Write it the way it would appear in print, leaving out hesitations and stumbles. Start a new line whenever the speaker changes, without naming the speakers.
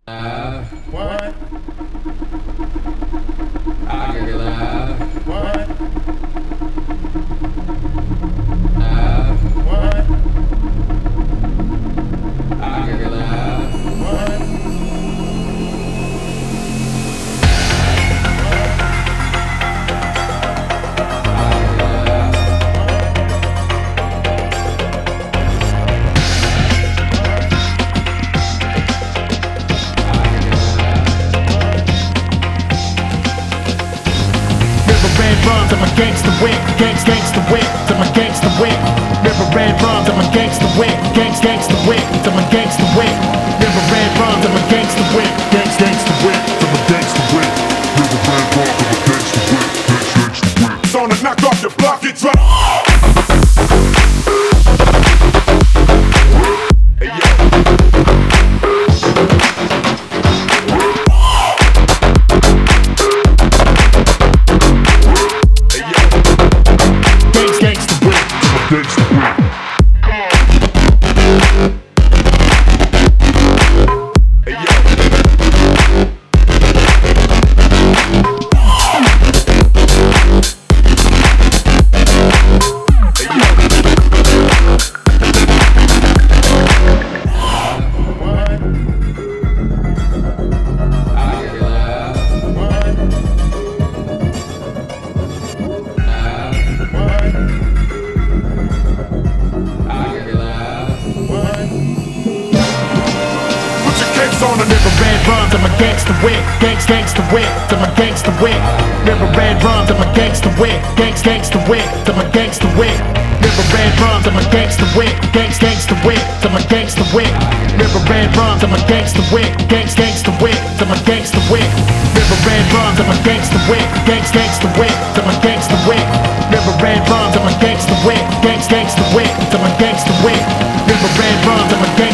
What?
I give you love.
What?
Love.
What?
I give you love.
What?
Red rhymes, I'm a gangster wit, gangster wit, I'm a gangster wit. River red rhymes, I'm a gangster wit, gangster wit, I'm a gangster wit. River red rhymes, I'm a gangster wit, gangster wit, I'm a gangster wit. River red rhymes, I'm a gangster wit, gangster wit. It's on to knock off your block, it's right. On the river red rhymes, I'm a gangster wit, gangster wit, I'm a gangster wit. River red rhymes, I'm a gangster wit, gangster wit, I'm a gangster wit. River red rhymes, I'm a gangster wit, gangster wit, I'm a gangster wit. River red rhymes, I'm a gangster wit, gangster wit, I'm a gangster wit. River red rhymes, I'm a gangster wit, gangster wit, I'm a gangster wit. River red rhymes, I'm a gangster wit, gangster wit, I'm a gangster wit. River red rhymes, I'm a gangster